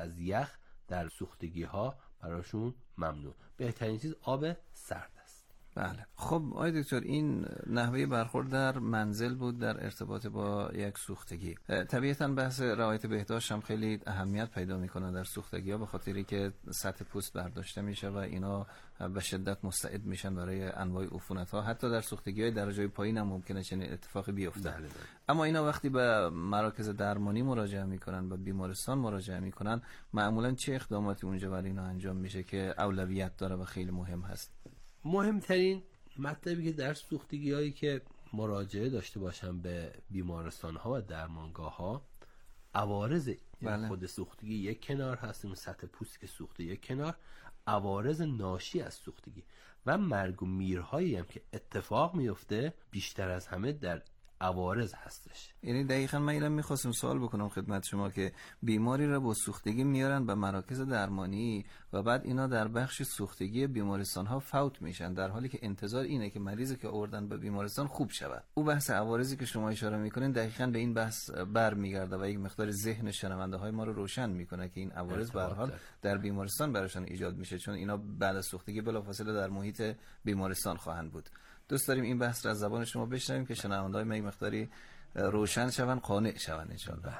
از یخ در سوختگی ها براشون ممنوع. بهترین چیز آب سرد است. بله. خب آقای دکتر، این نحوه برخورد در منزل بود در ارتباط با یک سوختگی. طبیعتاً بحث رعایت بهداشت هم خیلی اهمیت پیدا میکنه در سوختگی‌ها، به خاطری که سطح پوست برداشته میشه و اینا به شدت مستعد میشن برای انواع عفونت‌ها. حتی در سوختگی‌های درجه پایین هم ممکنه چنین اتفاقی بیفته. اما اینا وقتی به مراکز درمانی مراجعه میکنن، به بیمارستان مراجعه میکنن، معمولاً چه اقداماتی اونجا برای اینا انجام میشه که اولویت داره و خیلی مهم هست؟ مهمترین مطلبی که در سوختگی هایی که مراجعه داشته باشن به بیمارستان ها و درمانگاه ها، عوارض خود سوختگی یک کنار هست، اون سطح پوست که سوخته یک کنار، عوارض ناشی از سوختگی و مرگ و میرهایی هم که اتفاق میفته بیشتر از همه در عوارض هستش. یعنی دقیقاً من اینم می‌خواستم سوال بکنم خدمت شما که بیماری را با سوختگی میارن به مراکز درمانی و بعد اینا در بخش سوختگی بیمارستان‌ها فوت میشن، در حالی که انتظار اینه که مریضی که آوردن به بیمارستان خوب شود. او بحث عوارضی که شما اشاره میکنین دقیقاً به این بحث برمیگرده و یک مقدار ذهن شنونده‌های ما رو روشن میکنه که این عوارض به هر حال در بیمارستان براشون ایجاد میشه، چون اینا بعد از سوختگی بلافاصله در محیط بیمارستان خواهند بود. دوست داریم این بحث را از زبان شما بشنویم که شنونده‌های ما مقداری روشن شون، قانع شون ان شاءالله.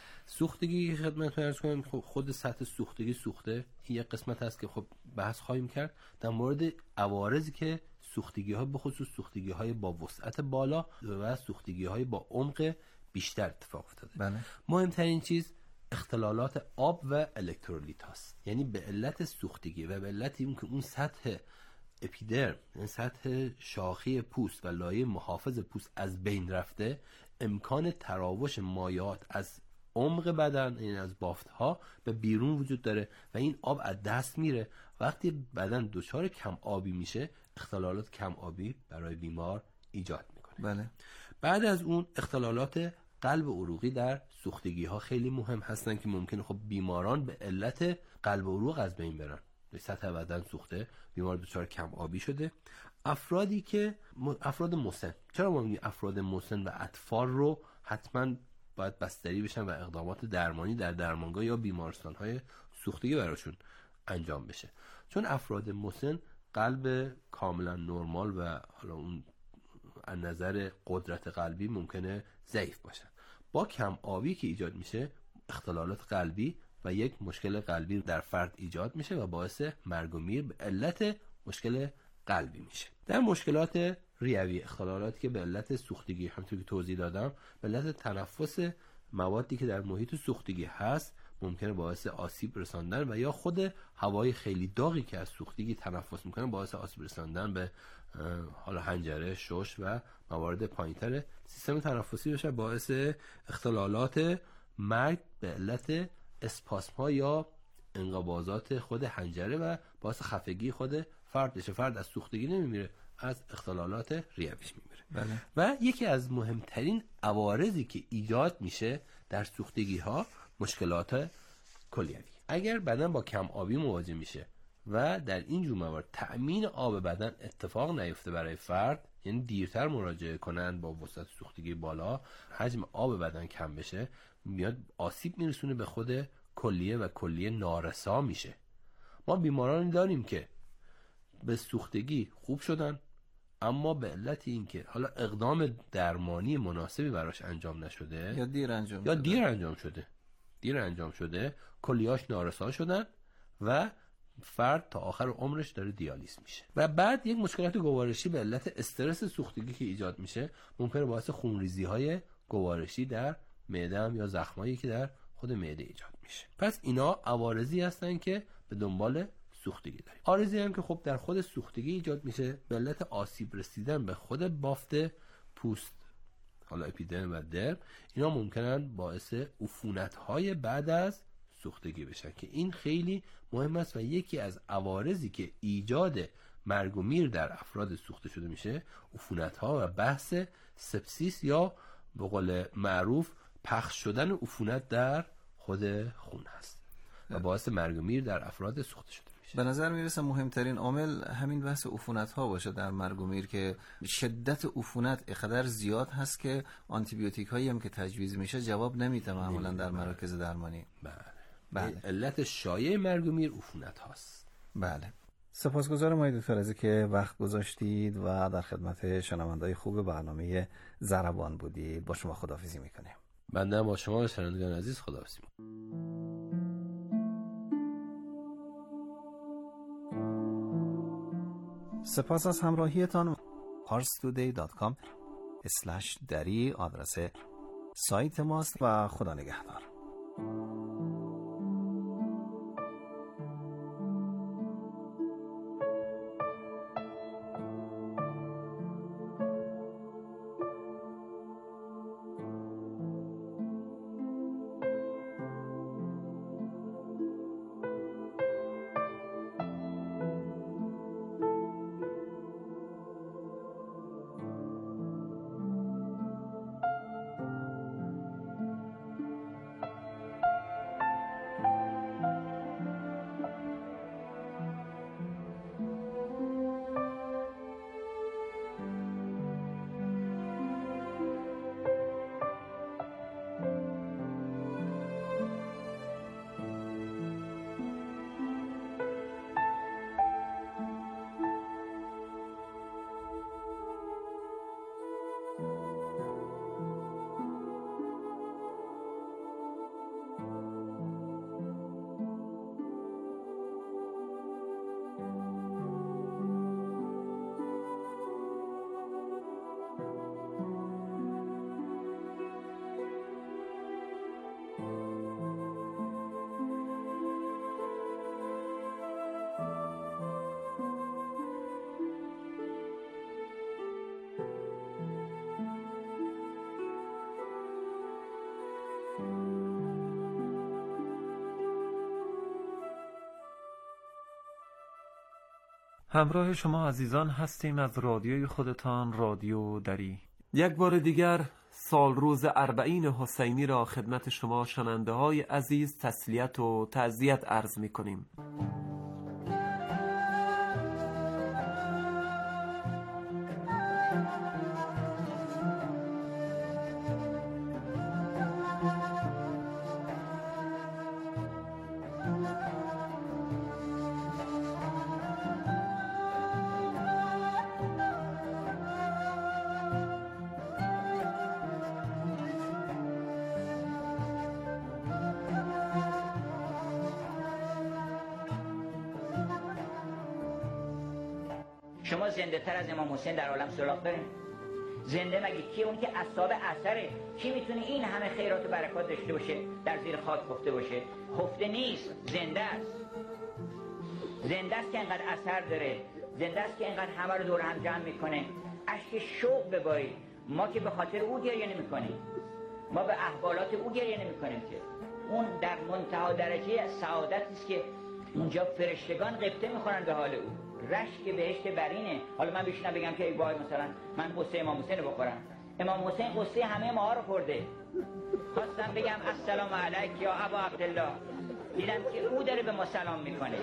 سوختگی خدمتتون عرض کنم، خود سطح سوختگی سوخته این یک قسمت هست که خب بحث خواهیم کرد در مورد عوارضی که سوختگی ها، به خصوص سوختگی های با وسعت بالا و سوختگی های با عمق بیشتر اتفاق افتاده. بله. مهمترین چیز اختلالات آب و الکترولیت هست. یعنی به علت سوختگی و به علت این که اون سطح اپیدرم، این سطح شاخی پوست و لایه محافظ پوست از بین رفته، امکان تراوش مایعات از عمق بدن، یعنی از بافت‌ها به بیرون وجود داره و این آب از دست میره. وقتی بدن دچار کم آبی میشه، اختلالات کم آبی برای بیمار ایجاد میکنه. بله. بعد از اون اختلالات قلب عروقی در سوختگی ها خیلی مهم هستن که ممکنه خب بیماران به علت قلب عروق از بین برن. سطح بدن سوخته، بیمار دچار کم آبی شده. افراد مسن، چرا ما میگیم افراد مسن و اطفال رو حتما باید بستری بشن و اقدامات درمانی در درمانگاه یا بیمارستان‌های سوختگی براشون انجام بشه؟ چون افراد مسن قلب کاملا نرمال و حالا اون از نظر قدرت قلبی ممکنه ضعیف باشن. با کم آبی که ایجاد میشه، اختلالات قلبی و یک مشکل قلبی در فرد ایجاد میشه و باعث مرگ و میر به علت مشکل قلبی میشه. در مشکلات ریوی، اختلالاتی که به علت سوختگی، همونطور که توضیح دادم، به علت تنفس موادی که در محیط سوختگی هست ممکنه باعث آسیب رساندن و یا خود هوای خیلی داغی که از سوختگی تنفس میکنه باعث آسیب رساندن به حالا حنجره، شش و موارد پایینتر سیستم تنفسی بشه، باعث اختلالات مرگ به علت اسپاسم ها یا انقباضات خود حنجره و باعث خفگی خود فرد بشه. فرد از سوختگی نمیمیره، از اختلالات ریویش میمیره. بله. و یکی از مهمترین عوارضی که ایجاد میشه در سوختگی ها مشکلات کلیوی. اگر بدن با کم آبی مواجه میشه و در این جور موارد تأمین آب بدن اتفاق نیفته برای فرد، یعنی دیرتر مراجعه کنند با وسعت سوختگی بالا، حجم آب بدن کم بشه، میاد آسیب میرسونه به خود کلیه و کلیه نارسا میشه. ما بیمارانی داریم که به سوختگی خوب شدن، اما به علت این که حالا اقدام درمانی مناسبی براش انجام نشده یا دیر انجام شده، کلیهاش نارسا شدن و فرد تا آخر عمرش داره دیالیز میشه. و بعد یک مشکلات گوارشی به علت استرس سوختگی که ایجاد میشه ممکنه باعث خونریزی های گوارشی در معده هم یا زخمایی که در خود معده ایجاد میشه. پس اینا عوارضی هستن که به دنبال سوختگی داریم. عارضی هم که خب در خود سوختگی ایجاد میشه به علت آسیب رسیدن به خود بافت پوست، حالا اپیدرم و درم، اینا ممکنن باعث عفونت‌های بعد از سوختگی بشن که این خیلی مهم است و یکی از عوارضی که ایجاد مرگ و میر در افراد سوخته شده میشه عفونت‌ها و بحث سپسیس یا به قول معروف پخش شدن عفونت در خود خون هست و باعث مرگ و میر در افراد سوخته شده میشه. به نظر میرسه مهمترین عامل همین بحث عفونت‌ها باشه در مرگ و میر، که شدت عفونت اینقدر زیاد هست که آنتی بیوتیک هایی هم که تجویز میشه جواب نمیده معمولا در مراکز درمانی. بله. بله. علت شایع مرگ و میر عفونت هاست. بله. سپاسگزارم آقای دکتر از که وقت گذاشتید و در خدمت شنونده‌های خوب برنامه ضربان بودید. با شما خداحافظی میکنیم. بنده با شما شنوندگان عزیز خداحافظی میکنم. سپاس از همراهیتان. parstoday.com/dari آدرس سایت ماست و خدا نگهدار. همراه شما عزیزان هستیم از رادیوی خودتان، رادیو دری. یک بار دیگر سال روز اربعین حسینی را خدمت شما شنونده های عزیز تسلیت و تعزیت عرض می کنیم. شما زنده تر از امام حسین در عالم سراغ دارین؟ زنده مگه کیه؟ اون که اصحاب اثره. کی میتونه این همه خیرات و برکات داشته باشه در زیر خاک خفته باشه؟ خفته نیست، زنده است. زنده است که اینقدر اثر داره، زنده است که اینقدر همه رو دور هم جمع میکنه. اشک شوق ببارید. ما که به خاطر او گریه نمیکنیم، ما به احوالات او گریه نمیکنیم که اون در منتها درجه سعادتی است که اونجا فرشتگان غبطه میخورن به حال او. رشک بهشت برینه. حالا من بیشتر بگم که ای وای مثلا من قصه امام حسین رو بخورم. امام حسین قصه همه ما رو خورده. خواستم بگم السلام علیک یا ابا عبدالله، دیدم که او داره به ما سلام میکنه.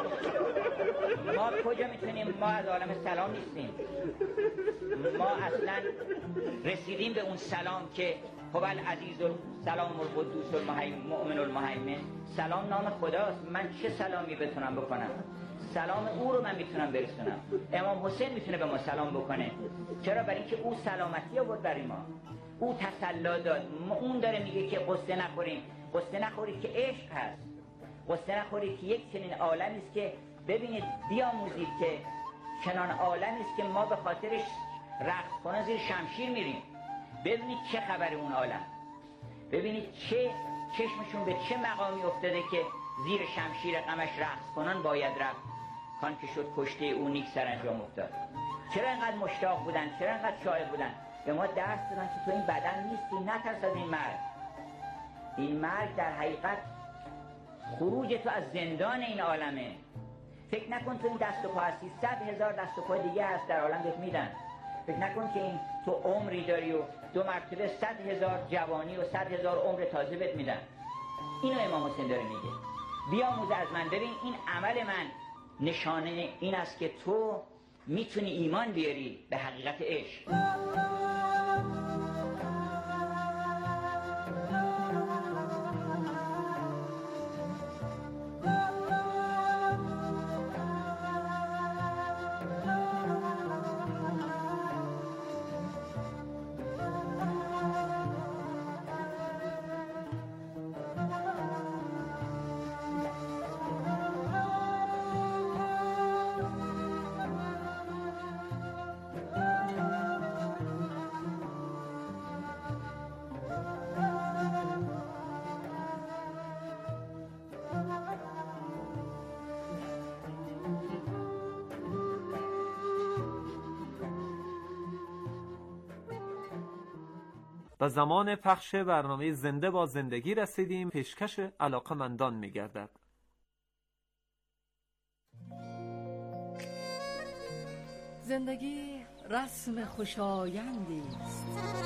ما کجا میتونیم؟ ما از عالم سلام نیستیم. ما اصلا رسیدیم به اون سلام که هو العزیز السلام القدوس المؤمن المهیمن. سلام نام خداست. من چه سلامی بتونم بکنم؟ سلام او رو من میتونم برسونم. امام حسین میتونه به ما سلام بکنه. چرا؟ برای اینکه او سلامتی آورد برای ما. او تسلی داد. اون داره میگه که قصه نخوریم. قصه نخورید که عشق هست. قصه نخورید که یک چنین عالمی است که ببینید بیاموزید که چنان عالمی است که ما به خاطرش رقص کنن زیر شمشیر میریم. ببینید چه خبر اون عالم. ببینید چه چشمشون به چه مقامی افتاده که زیر شمشیر غمش رقص کنن باید رفت. کان که شد کشته او نیک سرانجام افتاد. چرا اینقدر مشتاق بودن؟ چرا اینقدر شایق بودن؟ به ما درس دادن که تو این بدن نیستی، نترس از این مرگ. این مرگ در حقیقت خروج تو از زندان این عالمه. فکر نکن تو این دست و پا هستی، 100,000 دست و پا دیگه هست در عالم بهت میدن. فکر نکن که این تو عمری داری و 2 مرتبه 100,000 جوانی و 100,000 عمر تازه بهت میدن. اینو امام حسین داره میگه. بیاموز از من. ببین این عمل من نشانه این است که تو میتونی ایمان بیاری به حقیقت عشق. و زمان پخش برنامه زنده با زندگی رسیدیم. پیشکش علاقه‌مندان می‌گردد. زندگی رسم خوشایندی است.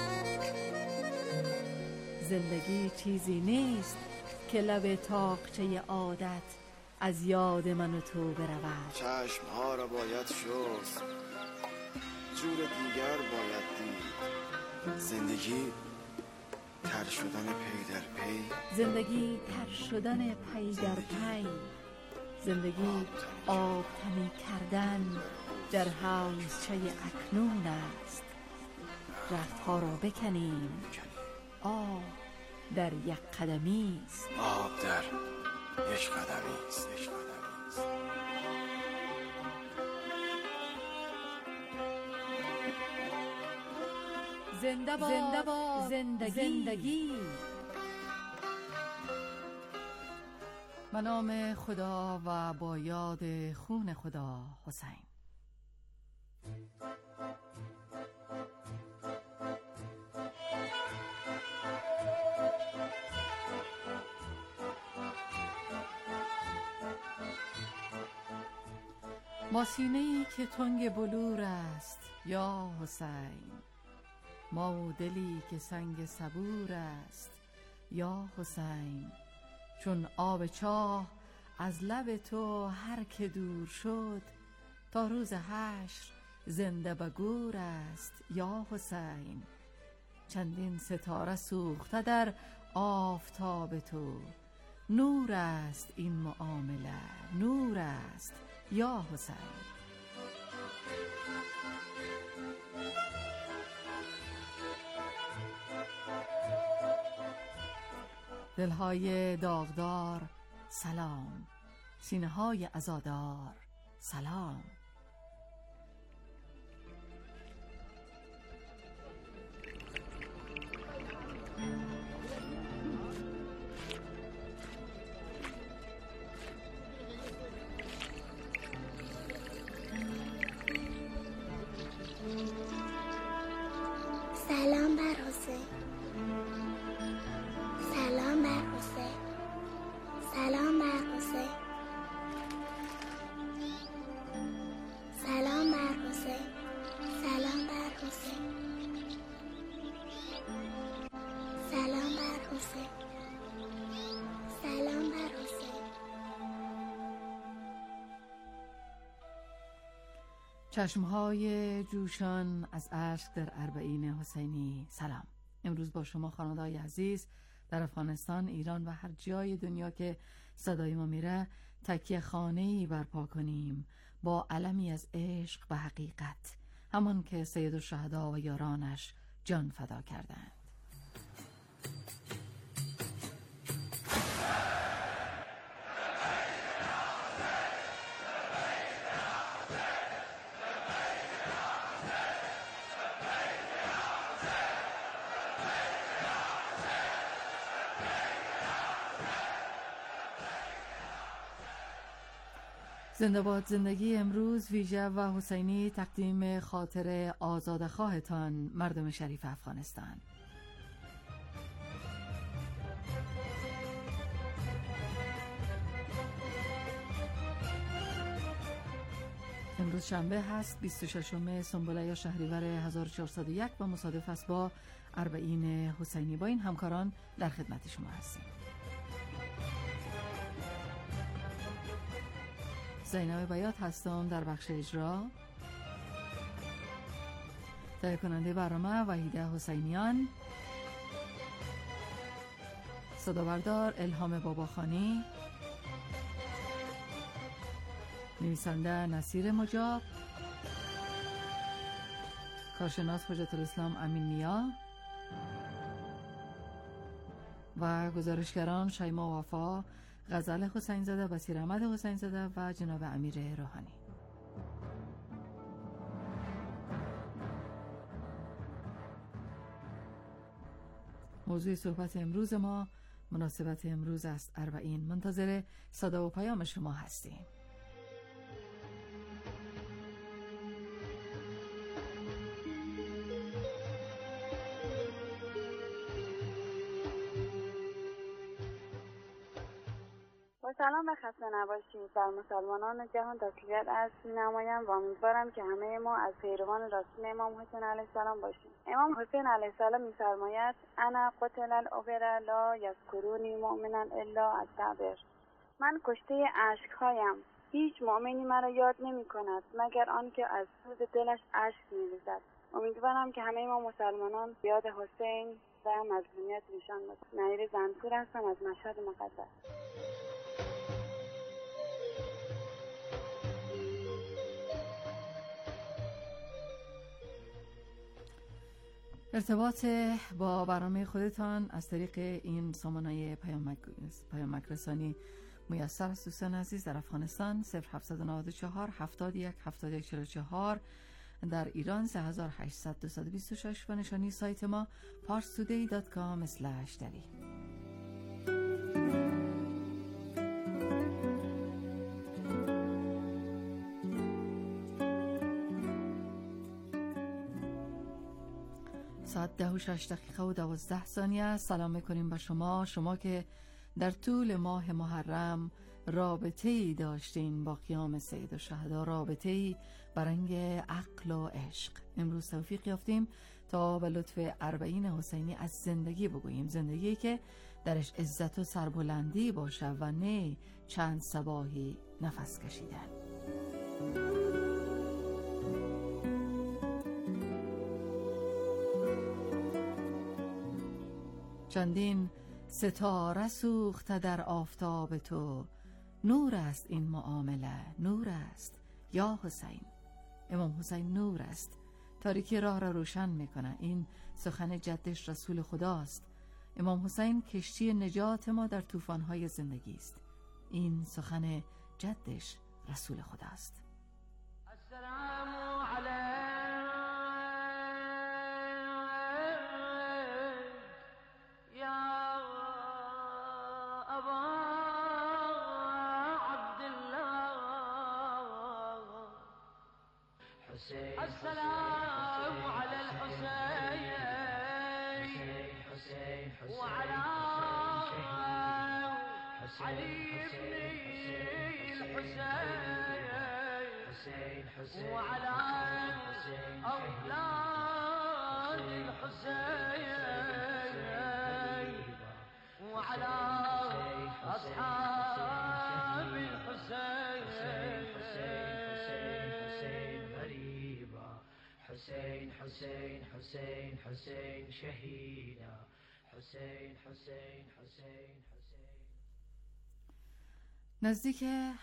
زندگی چیزی نیست که لب طاقچه عادت از یاد من و تو برود. چشمها را باید شست، جور دیگر باید دید. زندگی تر شدن پی در پی، زندگی تر شدن پی در پی، زندگی آب تنی کردن در حوضچه اکنون است. رختها را بکنیم، آب در یک قدمی است. آب در یک قدمی است. زنده باد زندگی. به نام خدا و با یاد خون خدا. حسین. ما سینه‌ای که تنگ بلور است یا حسین، ما و دلی که سنگ صبور است یا حسین. چون آب چاه از لب تو هر که دور شد، تا روز حشر زنده به گور است یا حسین. چندین ستاره سوخته در آفتاب تو، نور است این معامله، نور است یا حسین. دلهای داغدار سلام، سینه‌های عزادار سلام. سلام بر حسین، سلام بر حسین، سلام بر حسین، سلام بر حسین، سلام بر حسین، سلام بر حسین، سلام بر حسین. چشمهای جوشان از اشک در اربعین حسینی سلام. امروز با شما خانواده‌های عزیز در افغانستان، ایران و هر جای دنیا که صدای ما میره تکیه خانه‌ای برپا کنیم با علمی از عشق و حقیقت، همان که سیدالشهدا و یارانش جان فدا کردند. زنده باد زندگی امروز ویژه و حسینی تقدیم خاطر آزادخواهتان مردم شریف افغانستان. امروز شنبه هست 26 سنبله یا شهریور 1401 و مصادف است با اربعین حسینی. با این همکاران در خدمت شما هستیم. زینب بیات هستم در بخش اجرا. تهیه کننده برنامه وحیده حسینیان، صدابردار الهام باباخانی، نویسنده نصیر مجاب، کارشناس حجت الاسلام امین نیا و گزارشگران شیما وفا، غزل حسین زاده، بصیر احمد حسین زاده و جناب امیر روحانی. موضوع صحبت امروز ما مناسبت امروز است اربعین. منتظر صدا و پیام شما هستیم. سلام و خسته نباشید. بر مسلمانان جهان تسلیت عرض می‌نمایم و امیدوارم که همه ما از پیروان راستین امام حسین علیه السلام باشیم. امام حسین علیه السلام می‌فرماید انا قتل الابر لا یذکرونی مؤمنا الا الصبر. من کشته اشک‌هایم، هیچ مؤمنی مرا یاد نمی‌کند مگر آنکه از سوز دلش اشک می‌ریزد. امیدوارم که همه ما مسلمانان یاد حسین و مظلومیت نشان بدیم. نعیر زنپور هستم از مشهد مقدس. ارتباط با برنامه خودتان از طریق این سامانه پیامک رسانی میسر است. دوستان عزیز در افغانستان 0794 71 7144، در ایران 3800 226 و نشانی سایت ما parstoday.com/dari. ساعت 10:06 سلام میکنیم به شما که در طول ماه محرم رابطه‌ای داشتین با قیام سید الشهدا، رابطه‌ای برنگ عقل و عشق. امروز توفیق یافتیم تا به لطف 40 حسینی از زندگی بگوییم، زندگی که درش عزت و سربلندی باشه و نه چند صباحی نفس کشیدن. چندین ستاره سوخته در آفتاب تو، نور است این معامله، نور است یا حسین. امام حسین نور است، تاریکی راه را روشن میکنه. این سخن جدش رسول خداست. امام حسین کشتی نجات ما در طوفان‌های زندگی است. این سخن جدش رسول خداست. السلام علیکم السلام على الحسين وعلى علي بن الحسين وعلى أولاد الحسين وعلى أصحاب الحسين. حسين حسين حسين حسين شهيدا حسين حسين حسين حسين. نزدیک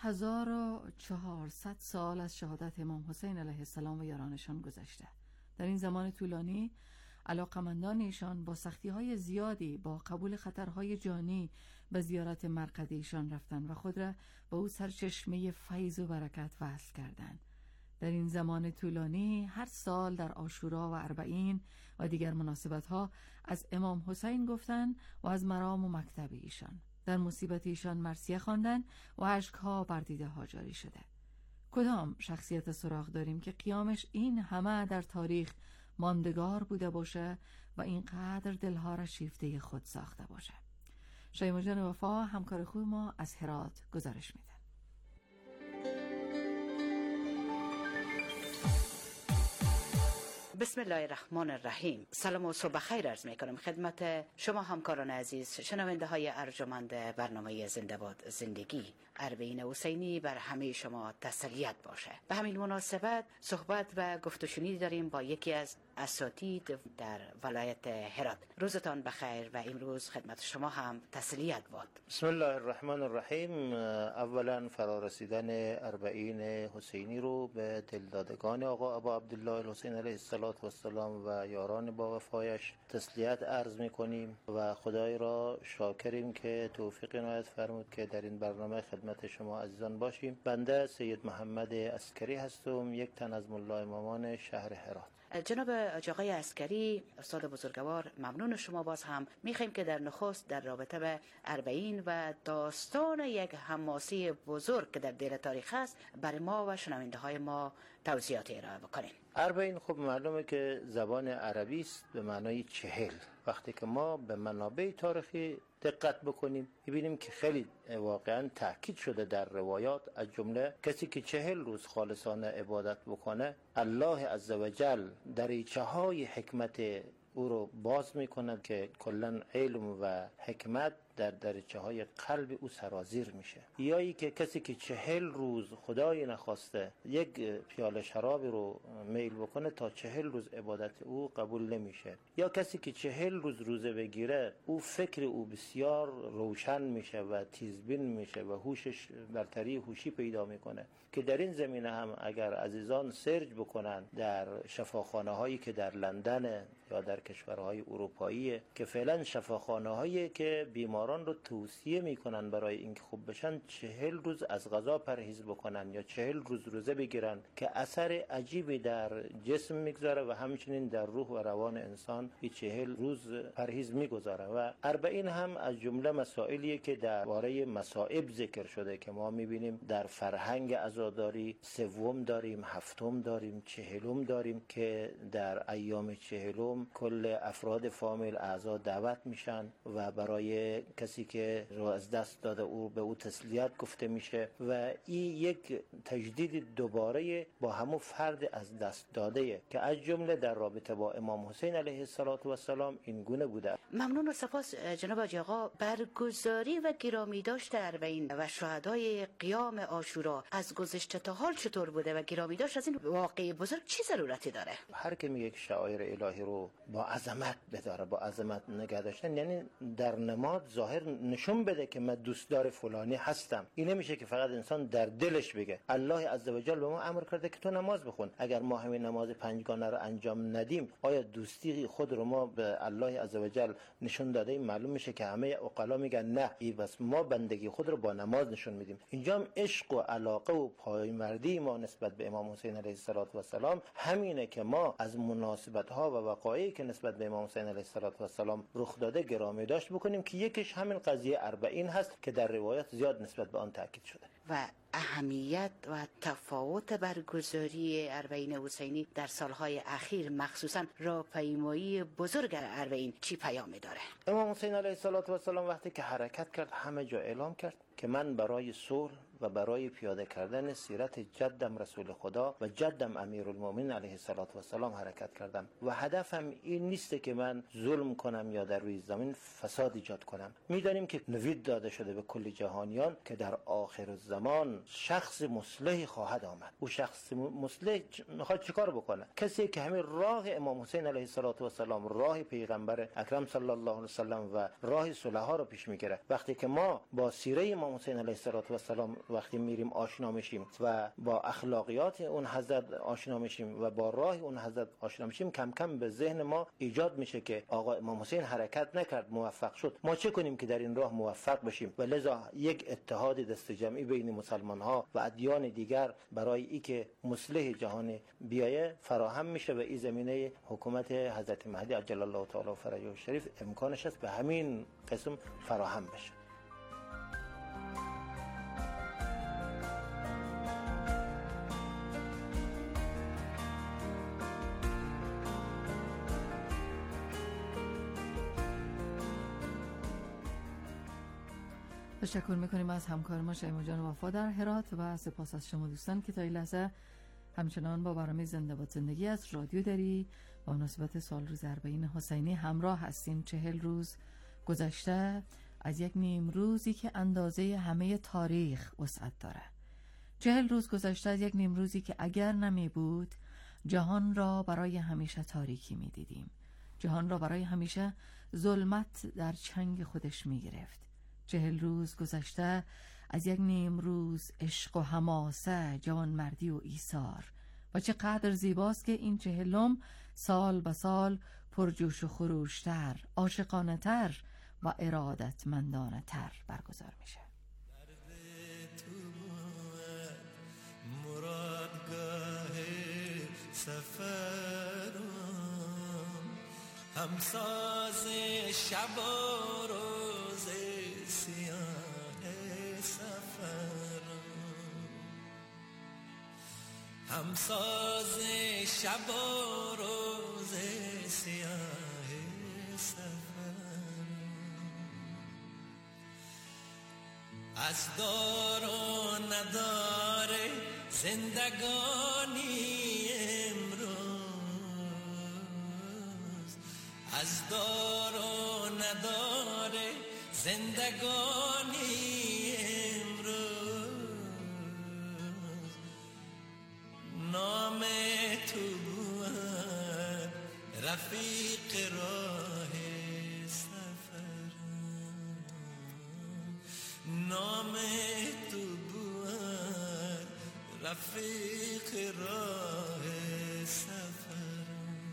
1400 سال از شهادت امام حسین علیه السلام و یارانشان گذشته. در این زمان طولانی علاقمندان ایشان با سختی‌های زیادی با قبول خطرهای جانی به زیارت مرقد ایشان رفتند و خود را به او سرچشمه فیض و برکت وصل کردند. در این زمان طولانی هر سال در عاشورا و 40 و دیگر مناسبت‌ها از امام حسین گفتن و از مرام و مکتب ایشان. در مصیبت ایشان مرثیه خواندن و اشک‌ها بر دیده ها جاری شده. کدام شخصیت سراغ داریم که قیامش این همه در تاریخ ماندگار بوده باشه و اینقدر دلها را شیفته خود ساخته باشه؟ شیما جان وفا همکار خوب ما از هرات گزارش میده. بسم الله الرحمن الرحیم. سلام و صبح خیر عرض می کنم خدمت شما همکاران عزیز، شنونده های ارجمند برنامه زنده باد زندگی. 40 حسینی بر همه شما تسلیت باشه. به همین مناسبت صحبت و گفت و شنید داریم با یکی از اساتید در ولایت هرات. روزتان بخیر و امروز خدمت شما هم تسلیت باد. بسم الله الرحمن الرحیم. اولا فرارسیدن 40 حسینی رو به دلدادگان آقا ابا عبدالله الحسین علیه السلام و یاران با وفایش تسلیت عرض میکنیم و خدای را شاکریم که توفیق عنایت فرمود که در این برنامه خدمت شما عزیزان باشیم. بنده سید محمد عسکری هستم، یک تن از ملا امامان شهر هرات. جناب آقای عسکری، استاد بزرگوار، ممنون شما. باز هم میخوایم که در نخست در رابطه به 40 و داستان یک حماسی بزرگ که در دل تاریخ است برای ما و شنونده های ما توضیحاتی ارائه بکنیم. 40 خب معلومه که زبان عربی است به معنای 40. وقتی که ما به منابع تاریخی دقت بکنیم می‌بینیم که خیلی واقعا تاکید شده در روایات، از جمله کسی که 40 روز خالصانه عبادت بکنه الله عزوجل دریچه‌های حکمت او رو باز می‌کند که کلاً علم و حکمت در دریچه های قلب او سرازیر میشه. یا ای که کسی که 40 روز خدای نخواسته یک پیاله شراب رو میل بکنه تا 40 روز عبادت او قبول نمیشه. یا کسی که 40 روز روزه بگیره او فکر او بسیار روشن میشه و تیزبین میشه و هوشش برتری هوشی پیدا میکنه. که در این زمینه هم اگر عزیزان سرچ بکنن در شفاخانه هایی که در لندن یا در کشورهای اروپایی که فعلا شفاخانه هایی که بیماران رو توصیه میکنن برای اینکه خوب بشن 40 روز از غذا پرهیز بکنن یا 40 روز روزه بگیرن که اثر عجیبی در جسم میگذاره و همچنین در روح و روان انسان 40 روز پرهیز میگذاره. و 40 هم از جمله مسائلیه که درباره مصائب ذکر شده که ما میبینیم در فرهنگ عزاداری 3 داریم، 7 داریم، 40 داریم که در ایام 40 کل افراد فامیل اعضا دعوت میشن و برای کسی که رو از دست داده او به او تسلیت گفته میشه و این یک تجدید دوباره با همون فرد از دست داده که از جمله در رابطه با امام حسین علیه السلام این گونه بوده. ممنون و سپاس جناب حاجی آقا. برگزاری و گرامی داشت 40 و شهدای قیام عاشورا از گذشته تا حال چطور بوده و گرامی داشت از این واقعه بزرگ چی ضرورتی داره؟ هر که میگه شعائر الهی رو با عظمت بداره، با عظمت نگه داشتن، یعنی در نماد ظاهر نشون بده که من دوستدار فلانی هستم. این نمیشه که فقط انسان در دلش بگه. الله عزوجل به ما امر کرده که تو نماز بخون. اگر ما همین نماز 5 رو انجام ندیم آیا دوستی خود رو ما به الله عزوجل نشون داده ایم؟ معلوم میشه که همه عقلا میگن نه، این بس ما بندگی خود رو با نماز نشون میدیم. اینجا هم عشق و علاقه و پایمردی ما نسبت به امام حسین علیه السلام همینه که ما از مناسبت ها و وقایعی که نسبت به امام حسین علیه السلام رخ داده گرامی داشت بکنیم که یکیش همین قضیه 40 هست که در روایات زیاد نسبت به آن تاکید شده. و اهمیت و تفاوت برگزاری 40 حسینی در سالهای اخیر مخصوصا راهپیمایی بزرگ 40 چی پیامی داره؟ امام حسین علیه السلام وقتی که حرکت کرد همه جا اعلام کرد که من برای صلح و برای پیاده کردن سیرت جدم رسول خدا و جدم امیرالمومنین علیه السلام حرکت کردم و هدفم این نیست که من ظلم کنم یا در روی زمین فساد ایجاد کنم. میدانیم که نوید داده شده به کل جهانیان که در آخر الزمان شخص مصلحی خواهد آمد. او شخص مصلح میخواد چیکار بکنه؟ کسی که همین راه امام حسین علیه السلام، راه پیغمبر اکرم صلی الله علیه وسلم و راه صلحا رو پیش میگیره. وقتی که ما با سیره امام حسین علیه السلام وقتی میریم آشنا میشیم و با اخلاقیات اون حضرت آشنا میشیم و با راه اون حضرت آشنا میشیم، کم کم به ذهن ما ایجاد میشه که آقا امام حسین حرکت نکرد، موفق شد، ما چه کنیم که در این راه موفق بشیم؟ و لذا یک اتحاد دست جمعی بین مسلمان ها و ادیان دیگر برای ای که مصلح جهان بیایه فراهم میشه و این زمینه حکومت حضرت مهدی عجل الله تعالی فرجه الشریف امکانش است به همین قسم فراهم بشه. تشکر میکنیم از همکار ما شیما جان وفا در هرات و سپاس از شما دوستان که تا این لحظه همچنان با برنامه زنده باد زندگی از رادیو دری با مناسبت سال روز 40 حسینی همراه هستیم. 40 روز گذشته از یک نیمروزی که اندازه همه تاریخ وسعت داره. 40 روز گذشته از یک نیمروزی که اگر نمی بود جهان را برای همیشه تاریکی می دیدیم. جهان را برای همیشه ظلمت در چنگ خودش می گرفت. 40 روز گذشته از یک نیمروز عشق و حماسه، جوانمردی و ایثار و چقدر زیباست که این 40 سال به سال پرجوش و خروشتر، عاشقانه تر و ارادتمندانه تر برگزار میشه. مرادگاه سفرم همساز شب و روز سیاه سفرم همساز شب و روز سیاه سفرم از دار و ندار زندگانی امروز، از دار و ندار زندگانی امروز، نام تو بود رفیق راه سفر، نام تو بود رفیق راه سفر،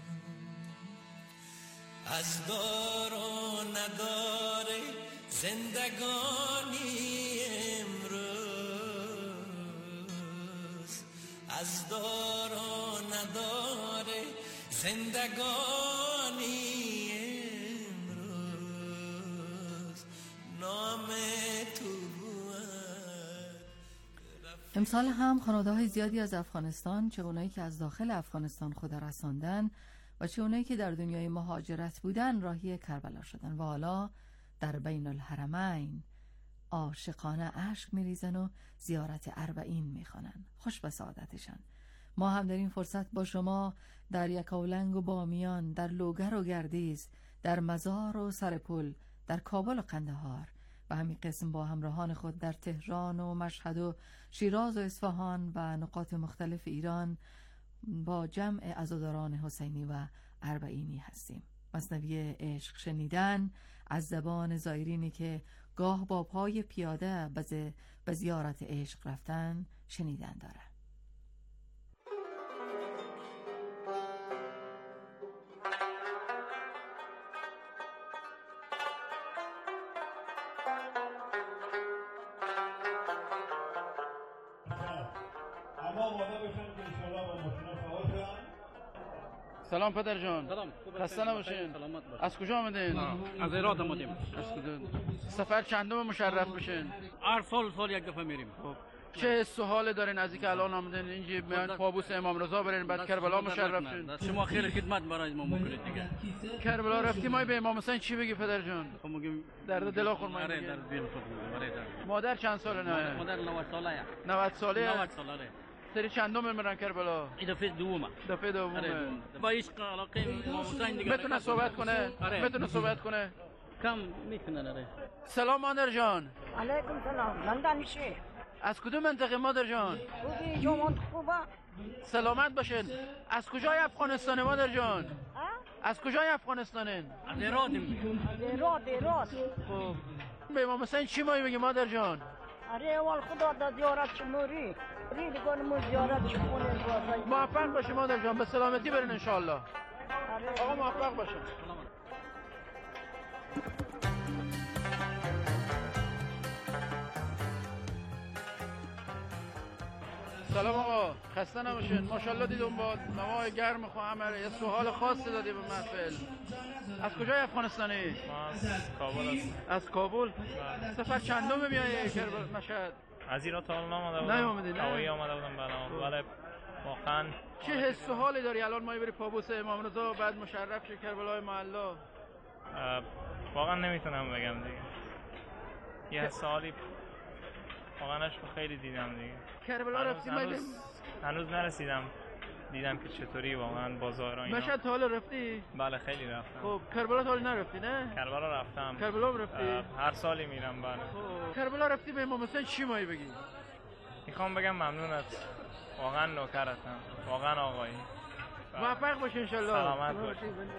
از دار و ندار زندگانی امروز، از دار و ندار زندگانی امروز، نام تو بود. امسال هم خانواده‌های زیادی از افغانستان، چه اونایی که از داخل افغانستان خود رساندن و چه اونایی که در دنیای مهاجرت بودن، راهی کربلا شدن و حالا در بین الحرمین عاشقانه اشک میریزن و زیارت اربعین میخوانن. خوش به سعادتشان. ما هم در این فرصت با شما در یکاولنگ و بامیان، در لوگر و گردیز، در مزار و سرپل، در کابل و قندهار و همین قسم با همراهان خود در تهران و مشهد و شیراز و اصفهان و نقاط مختلف ایران با جمع عزاداران حسینی و اربعینی هستیم. مثنوی عشق شنیدن از زبان زائرینی که گاه با پای پیاده به زیارت عشق رفتن شنیدن داره. سلام پدر جان. سلام. خسته نباشین. سلامت باشین. از کجا آمدین؟ از ایران آمدیم. سفر چندم مشرف بشین؟ هر سال یک دفعه میریم. خب چه حس و حالی دارین از اینکه الان آمدین اینجا میان پابوس امام رضا برین بعد کربلا مشرف شین؟ شما خیلی خدمت برای ما میکنید دیگه. کربلا رفتیم ما به امام حسین چی بگی پدر جان؟ خب میگیم درد دل آخر ما. آره درد دل خود. مادر چند ساله نه؟ مادر 90 ساله. 90 ساله؟ 90 ساله. سری چندم میرن کربلا؟ این دفعه دومه. دفعه دومه. با عشق علاقه امام حسین دیگه. میتونه صحبت کنه؟ میتونه صحبت کنه؟ کم میتونه. آره. سلام مادر جان. علیکم سلام. من دانشی. از کدوم منطقه مادر جان؟ خوبی جوان خوبه. سلامت باشین. از کجای افغانستان مادر جان؟ از کجای افغانستانین؟ از ایران. ایران. خب به امام حسین چی مایی بگی مادر جان؟ اره اول خدا دا زیارت شموری ریدگان مو زیارت شمونی. موفق باشی مادر جان، به سلامتی برین انشاءالله. آقا موفق باشین. سلام آقا، خسته نباشین. ماشاءالله دیدم با نوای گرم خواهم یه سوال خاصی دادی به محفل. از کجای افغانستانی؟ ما از کابل هستیم. از کابل؟ سفر چندم میایی کربلا مشهد؟ از ایران تا الان آمده بودم. نیومدی نه؟ هوایی آمده بودم ولی واقعا چه حس و حالی داری الان ما بری پابوس امام رضا بعد مشرف شی کربلای معلا؟ واقعا نمیتونم بگم دیگه. یه سالی واقعا عشق خیلی دیدم دیگه. کربلا رفتی؟ هنوز نرسیدم دیدم که چطوری واقعا بازارا اینا. مشهد تا حالا رفتی؟ بله خیلی رفتم. خب کربلا تا حالا نرفتی نه؟ کربلا رفتم. کربلا رفتی؟ هر سالی میرم بله. خب کربلا رفتی به امام حسین چی مایی بگی؟ میخوام بگم ممنونت. واقعا نوکرتم. واقعا آقایی. موفق باش ان شاء الله. سلامت باش.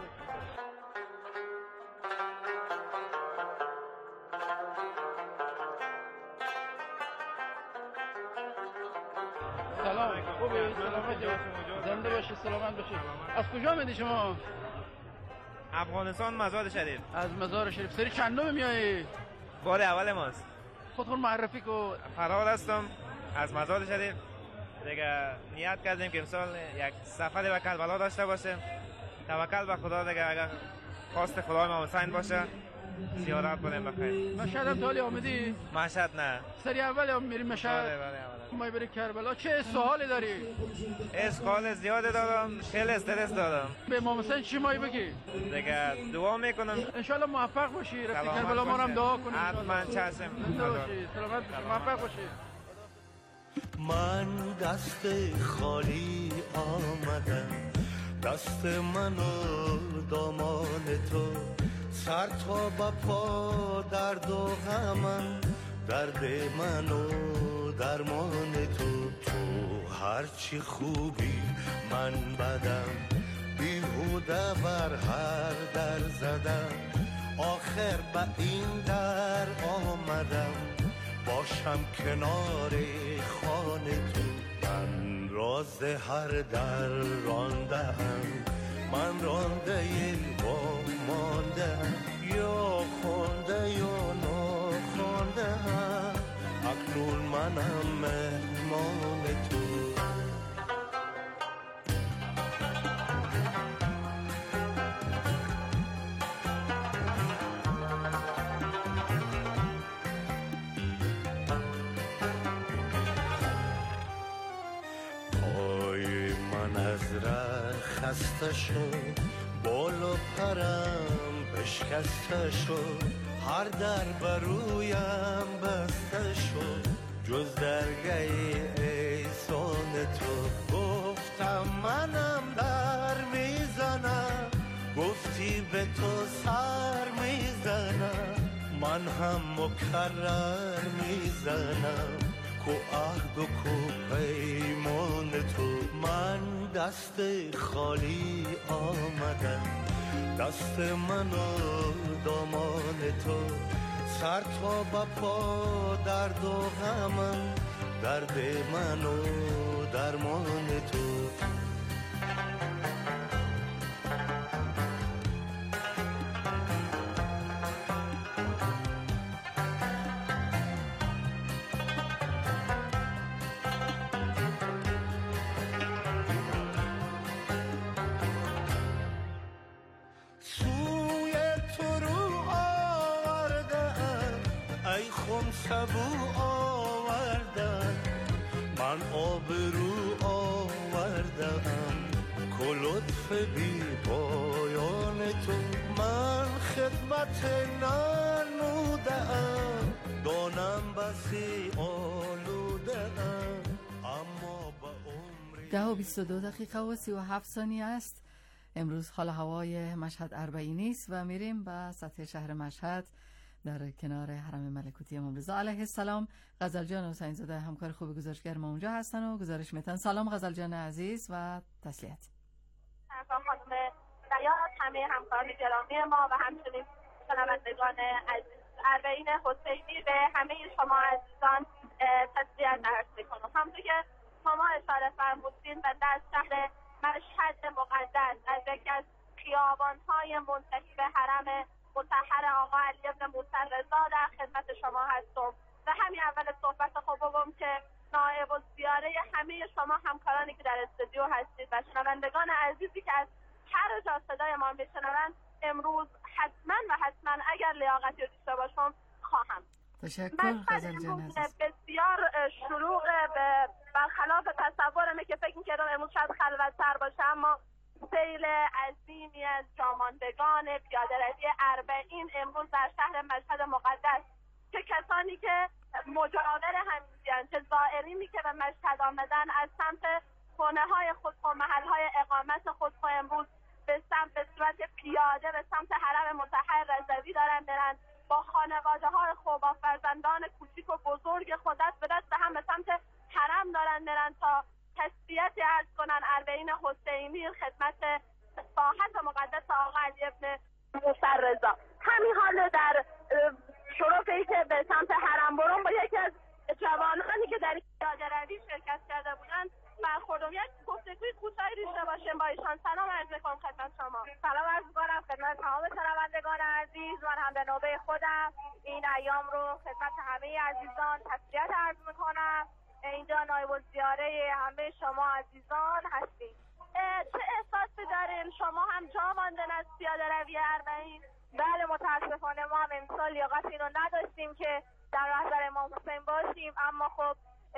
سلام. خوبی؟ سلامتی؟ زنده باشی، سلامت باشی. از کجا میدی شما؟ افغانستان، مزار شریف. از مزار شریف. سری چندم میایی؟ بار اول ماست. خودتون معرفی کو. فرار هستم از مزار شریف. دیگه نیت کردیم که امسال یک سفر به کربلا داشته باشیم. توکل به خدا دیگه، اگر خواست خدای امام حسین باشه زیارت کنیم بخیر. مشهد هم تالی آمدی؟ مشهد نه. سری اول هم میری مشهد؟ بله. ما بری کربلا. چه سوالی داری؟ سوال زیاده دارم، خیلی استرس دارم. به امام حسین چی مایی بگی؟ دیگه دعا میکنم انشالله موفق باشی. رفتی کربلا ما هم دعا کنیم. حتما چشم. سلامت موفق باشی. من دست خالی آمدم، دست من و دامان تو، سر تا به پا درد و غمم، درد من و درمان تو. تو هرچی خوبی من بدم، بیهوده بر هر در زدم، آخر به این در آمدم، باشم کنار خانه تو. من راز هر در راندم، من رانده و مانده، یا خونده یا نخونده، اکنون منم مهمان تو. خسته شد، بال و پرم بشکسته شد، هر در برویم بسته شد، جز درگه احسان تو. گفتم منم در میزنم، گفتی به تو سر میزنم، من هم مکرر میزنم، کو عهد و کو پیمان تو. من دست خالی آمدم، دست من و دامان تو، سر تا به پا درد و غمم، درد من و درمان تو. سبو آوردم، من آبرو آوردم، کلطف بی پایان تو. من خدمت ننمودم، دانم بسی آلودم، اما با عمری 10:22 است. امروز حال هوای مشهد اربعینی است و میریم به سطح شهر مشهد در کنار حرم ملکوتی امام رضا علیه السلام. غزل جان حسین زاده همکار خوب گزارشگر ما اونجا هستن و گزارش میتن. سلام غزل جان عزیز و تسلیت. سلام خانم دیات، همه همکاران گرامی ما و همچنین شنوندگان عزیز اربعین حسینی، به همه شما عزیزان تسلیت عرض میکنم. همونطور که شما اشاره فرمودین و در شهر مشهد مقدس از یکی از خیابان‌های منتهی به حرم مطهر آقا علی ابن موسی رضا در خدمت شما هستم و همین اول صحبت خود بگم که نایب الزیاره همه شما همکارانی که در استودیو هستید و شنوندگان عزیزی که از هر جا صدای ما میشنوند، امروز حتما اگر لیاقتی رو داشته باشم خواهم. تشکر غزل جان عزیز. بسیار شلوغ، به برخلاف تصورمه که فکر می‌کردم امروز شاید خلوت‌تر باشه، اما سیل عظیمی از جاماندگان پیاده‌روی اربعین امروز در شهر مشهد مقدس، چه کسانی که مجاور همدیگه‌اند، چه زائرینی که به مشهد آمدن از سمت خانه‌های خود و محل‌های اقامت خود و امروز به صورت پیاده به سمت حرم مطهر رضوی دارن میرن، با خانواده‌های خود، با فرزندان کوچیک و بزرگ خود دست به دست هم به سمت حرم دارن میرن تا تسلیتی عرض کنن اربعین حسینی خدمت ساحت مقدس آقا علی ابن موسی رضا. همین حال در شرفی که به سمت حرم برون با یکی از جوانانی که در پیاده‌روی شرکت کرده بودن برخوردم، یک گفتگوی کوتاهی داشته باشیم با ایشان. سلام عرض می‌کنم خدمت شما. سلام عرض می‌کنم خدمت تمام شنوندگان عزیز. من هم به نوبه خودم این ایام رو خدمت همه عزیزان تسلیت عرض می‌کنم. اینجا نایب الزیاره همه شما عزیزان هستیم. چه احساسی دارین؟ شما هم جا ماندن از پیاده‌روی اربعین؟ بله متاسفانه ما هم امسال لیاقت اینو نداشتیم که در رهبر امام حسین باشیم، اما خب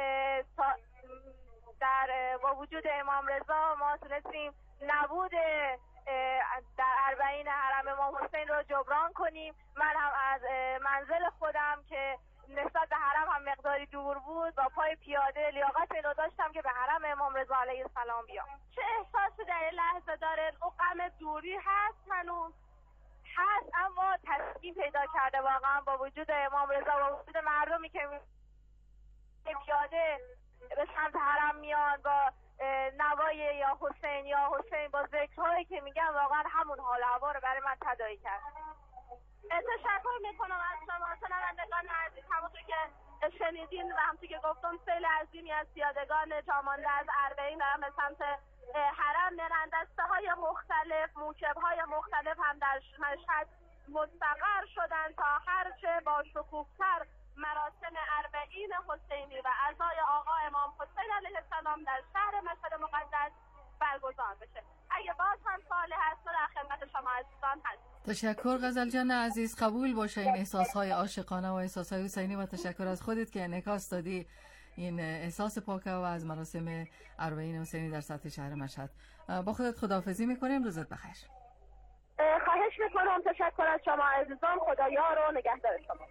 با وجود امام رضا ما تونستیم نبود در اربعین حرم امام حسین رو جبران کنیم. من هم از منزل خودم که نسبت به حرم هم مقداری دور بود با پای پیاده لیاقت اینو داشتم که به حرم امام رضا علیه السلام بیام. چه احساسی در این لحظه داره؟ او غم دوری هست، هنوز هست، اما تسکین پیدا کرده واقعا با وجود امام رضا، با وجود مردمی که پیاده به سمت حرم میان با نوای یا حسین با ذکرهایی که میگن، واقعا همون حال هوا رو برای من تداعی کرد. تشکر میکنم از شما شنوندگان عزیز. همونطور که شنیدین و همونطور که گفتم سیل عظیمی از پیادگان جامانده از اربعین به سمت حرم میرن. دسته های مختلف، موکب های مختلف هم در مشهد مستقر شدن تا هرچه با شکوفتر مراسم اربعین حسینی و عزای آقا امام حسین علیه السلام در شهر مشهد مقدس برگزار بشه. اگه باز هم سوالی هست در خدمت شما عزیزان هست. تشکر غزل جان عزیز، قبول باشه این احساسهای عاشقانه و احساسهای حسینی و تشکر از خودت که انعکاس دادی این احساس پاک و از مراسم اربعین حسینی در سطح شهر مشهد. با خودت خداحافظی میکنیم، روزت بخیر. خواهش میکنم، تشکر از شما عزیزان، خدا یار و نگهدار شما.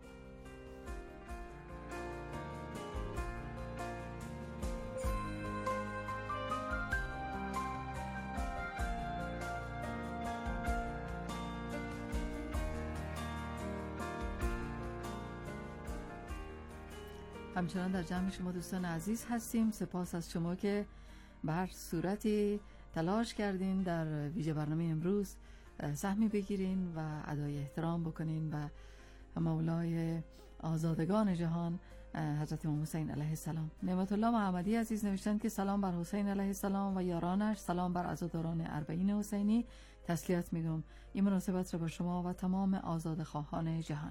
همچنان در جمع شما دوستان عزیز هستیم. سپاس از شما که به هر صورتی تلاش کردین در ویژه برنامه امروز سهمی بگیرین و ادای احترام بکنین و مولای آزادگان جهان حضرت امام حسین علیه السلام. نعمت الله محمدی عزیز نوشتن که سلام بر حسین علیه السلام و یارانش، سلام بر عزاداران اربعین حسینی، تسلیت میگم. این مناسبت را با شما و تمام آزادخواهان جهان.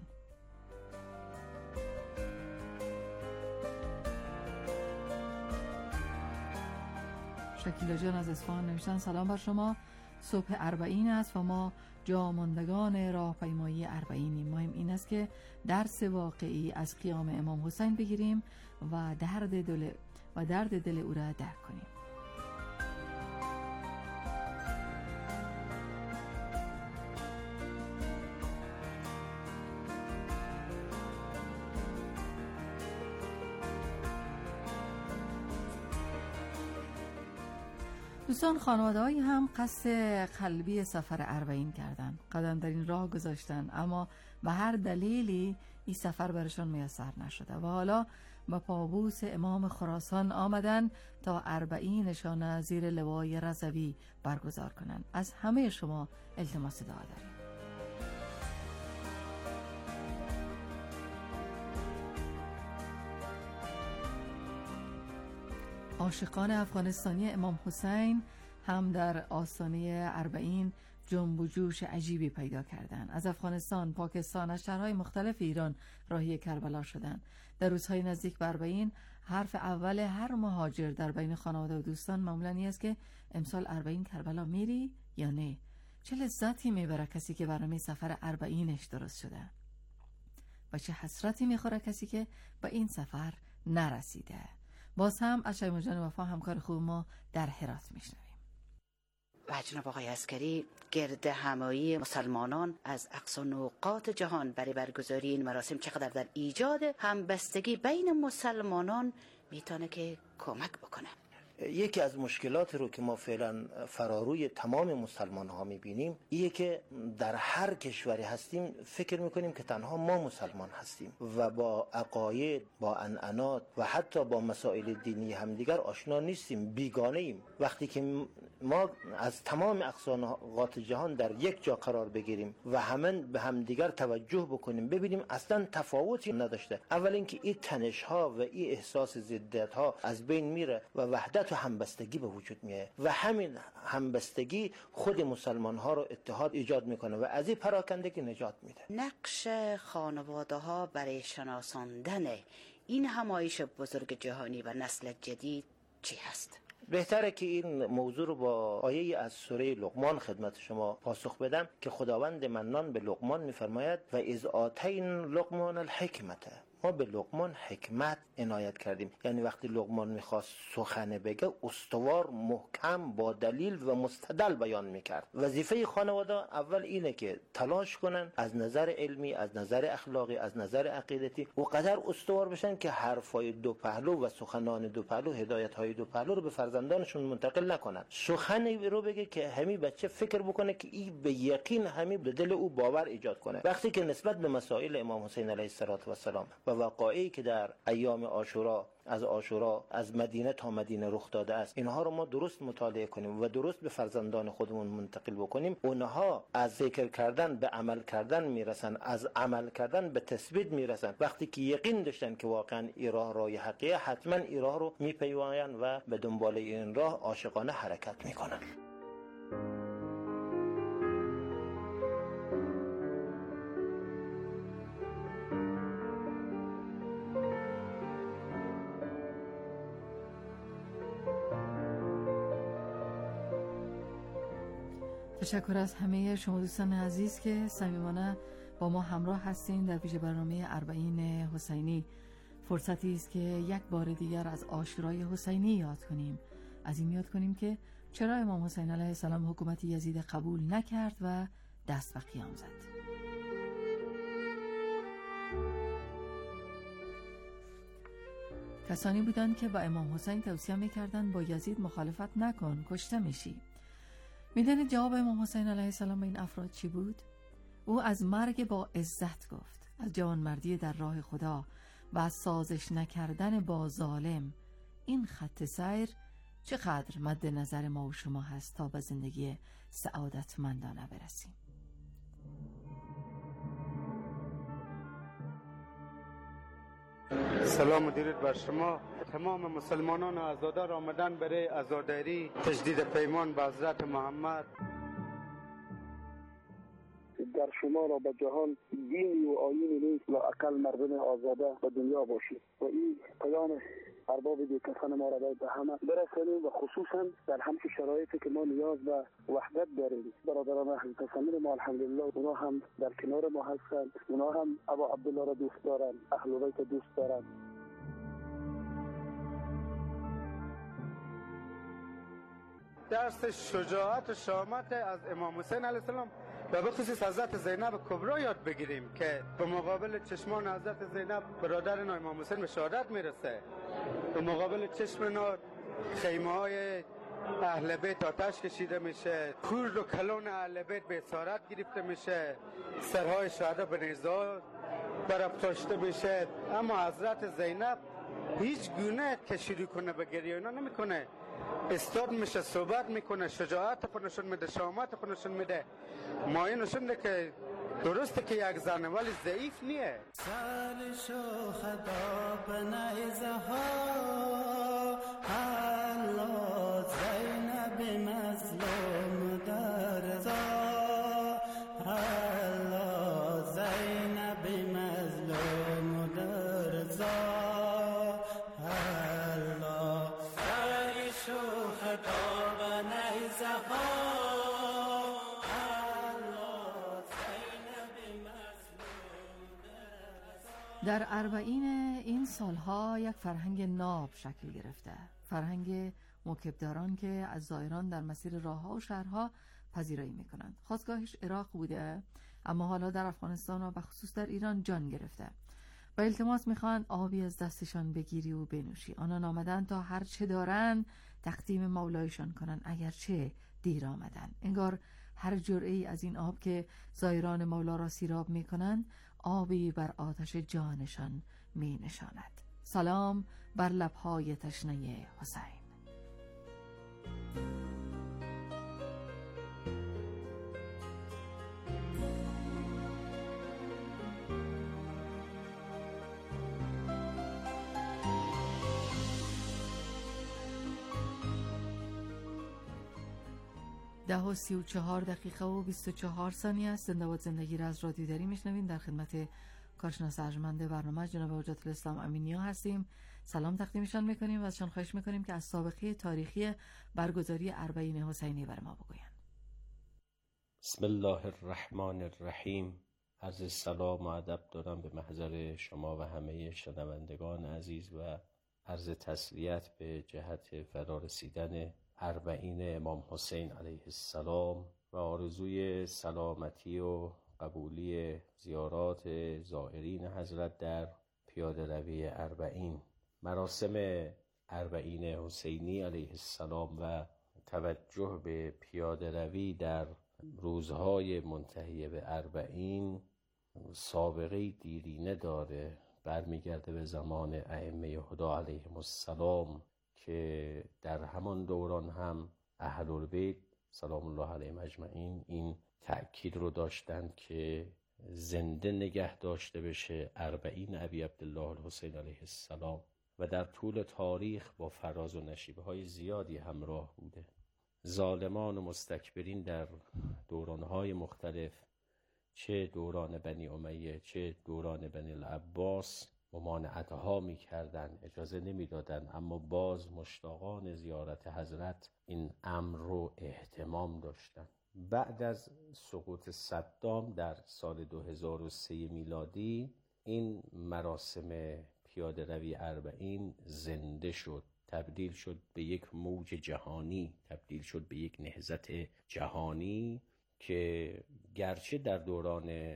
شکیلا جان از اصفهان نوشتن سلام بر شما، صبح اربعین است و ما جاماندگان راهپیمایی اربعینیم. مهم این است که درس واقعی از قیام امام حسین بگیریم و درد دل او را درک کنیم. دوستان، خانواده‌هایی هم قصد قلبی سفر اربعین کردن، قدم در این راه گذاشتن، اما به هر دلیلی این سفر برشان میسر نشده و حالا با پابوس امام خراسان آمدن تا اربعینشان زیر لوای رضوی برگزار کنند. از همه شما التماس دعا داریم. عاشقان افغانستانی امام حسین هم در آستانه اربعین جنب و جوش عجیبی پیدا کردند. از افغانستان، پاکستان، از شهرهای مختلف ایران راهی کربلا شدند. در روزهای نزدیک به اربعین حرف اول هر مهاجر در بین خانواده و دوستان معمولاً این است که امسال اربعین کربلا میری یا نه؟ چه لذتی میبره کسی که برنامه سفر اربعینش درست شده و چه حسرتی میخوره کسی که به این سفر نرسیده. باز هم از شیما جان وفا همکار خوب ما در هرات میشنویم. و جناب آقای عسکری، گرد همایی مسلمانان از اقصی نقاط جهان برای برگزاری این مراسم چقدر در ایجاد همبستگی بین مسلمانان میتونه که کمک بکنه؟ یکی از مشکلات رو که ما فعلا فراروی تمام مسلمان ها میبینیم اینه که در هر کشوری هستیم فکر میکنیم که تنها ما مسلمان هستیم و با عقاید، با عنعنات و حتی با مسائل دینی همدیگر آشنا نیستیم، بیگانه ایم. وقتی که ما از تمام اقصی جهان در یک جا قرار بگیریم و همه به همدیگر توجه بکنیم، ببینیم اصلا تفاوتی نداشته. اول اینکه این تنش ها و این احساس ضدیت ها از بین میره و وحدت و همبستگی به وجود میاد و همین همبستگی خود مسلمان ها رو اتحاد ایجاد میکنه و از این پراکندگی نجات میده. نقش خانواده ها برای شناساندن این همایش بزرگ جهانی و نسل جدید چی هست؟ بهتره که این موضوع رو با آیه از سوره لقمان خدمت شما پاسخ بدم که خداوند منان به لقمان می‌فرماید و اذ آتین لقمان الحکمت، ما به لقمان حکمت عنایت کردیم. یعنی وقتی لقمان میخواست سخن بگه استوار، محکم، با دلیل و مستدل بیان میکرد. وظیفه خانواده اول اینه که تلاش کنن از نظر علمی، از نظر اخلاقی، از نظر عقیدتی و قدر استوار بشن که حرفای دو پهلو و سخنان دو پهلو، هدایت‌های دو پهلو رو به فرزندانشون منتقل نکنن. سخنی رو بگه که همین بچه فکر بکنه که این به یقین همین به دل او باور ایجاد کنه. وقتی که نسبت به مسائل امام حسین علیه السلام و واقعی که در ایام عاشورا از مدینه تا مدینه رخ داده است، اینها رو ما درست مطالعه کنیم و درست به فرزندان خودمون منتقل بکنیم، اونها از ذکر کردن به عمل کردن میرسن، از عمل کردن به تثبیت میرسن. وقتی که یقین داشتن که واقعا این راه حقیقیه، حتما این راه رو میپیوین و به دنبال این راه عاشقانه حرکت میکنن. تشکر از همه شما دوستان عزیز که صمیمانه با ما همراه هستین در ویژه برنامه اربعین حسینی. فرصتی است که یک بار دیگر از عاشورای حسینی یاد کنیم، از این یاد کنیم که چرا امام حسین علیه السلام حکومت یزید قبول نکرد و دست به قیام زد. کسانی بودند که با امام حسین توصیه می‌کردند با یزید مخالفت نکن، کشته میشی. میدونید جواب امام حسین علیه السلام به این افراد چی بود؟ او از مرگ با عزت گفت، از جوانمردی در راه خدا و از سازش نکردن با ظالم. این خط سیر چقدر مد نظر ما و شما هست تا به زندگی سعادتمندانه برسیم. سلام و درود بر شما. تمام مسلمانان آزاده را آمدن برای عزاداری تجدید پیمان به حضرت محمد. در شما را به جهان دینی و آیینی نیست لااقل مردم آزاده به دنیا باشید و این پیام ارباب دیکسان ما را باید به همه برسانیم و خصوصا در همچین شرایطی که ما نیاز به وحدت داریم. برادران اهل تصمیم ما الحمدلله اونا هم در کنار ما هستند، اونا هم ابا عبدالله را دوست دارند، اهل بیت دوست دارند. درس شجاعت و شامت از امام حسین علیه السلام و به خصوص حضرت زینب کبرا یاد بگیریم که به مقابل چشمان حضرت زینب برادر امام حسین به شهادت میرسه. به مقابل چشم نور خیمه های اهل بیت آتش کشیده میشه، کورد و کلون اهل بیت به اسارت گرفته میشه، سرهای شهدا به نیزه برافراشته میشه. اما حضرت زینب هیچ گونه که شروع کنه به گریه اینا نمیکنه، استاد میشه، صحبت میکنه، شجاعت خود نشون میده، شامت خود نشون میده. مایه نشون میده که درسته که یک زنه ولی ضعیف نیه. سال شهدا به نیزه ها الله زینب مظلوم در رضا، الله زینب مظلوم در رضا، الله سال شهدا به نیزه ها. در اربعین این سالها یک فرهنگ ناب شکل گرفته، فرهنگ موکبداران که از زائران در مسیر راهها و شهرها پذیرایی میکنند. خاستگاهش عراق بوده اما حالا در افغانستان و بخصوص در ایران جان گرفته و التماس میخوان آبی از دستشان بگیری و بنوشی. آنان آمدن تا هر چه دارن تقدیم مولایشان کنن اگرچه دیر آمدن. انگار هر جرعه‌ای از این آب که زائران مولا را سیراب میکنن آبی بر آتش جانشان می نشاند. سلام بر لبهای تشنه حسین. ده و 34 دقیقه و 24 ثانیه است. زنده‌باد زندگی را از رادیو دری میشنوین. در خدمت کارشناس ارجمند برنامه جناب حجت الاسلام امینی هستیم. سلام تقدیمشان میکنیم و ازشان خواهش میکنیم که از سابقه تاریخی برگزاری اربعین حسینی بر ما بگویند. بسم الله الرحمن الرحیم. عرض سلام و ادب دارم به محضر شما و همه شنوندگان عزیز و عرض تسلیت به جهت فرارسیدن اربعین امام حسین علیه السلام و آرزوی سلامتی و قبولی زیارات زائرین حضرت در پیاده روی اربعین. مراسم اربعین حسینی علیه السلام و توجه به پیاده روی در روزهای منتهی به اربعین سابقه دیرینه داره، برمیگرده به زمان ائمه هدی علیهم السلام که در همان دوران هم اهل البیت سلام الله علیهم اجمعین این تأکید رو داشتند که زنده نگه داشته بشه اربعین ابی عبدالله الحسین علیه السلام و در طول تاریخ با فراز و نشیب‌های زیادی همراه بوده. ظالمان و مستکبرین در دوران‌های مختلف، چه دوران بنی امیه چه دوران بنی العباس، ممانعتها می‌کردند، اجازه نمی‌دادند، اما باز مشتاقان زیارت حضرت این امر رو اهتمام داشتند. بعد از سقوط صدام در سال 2003 میلادی این مراسم پیاده روی اربعین زنده شد، تبدیل شد به یک موج جهانی، تبدیل شد به یک نهضت جهانی که گرچه در دوران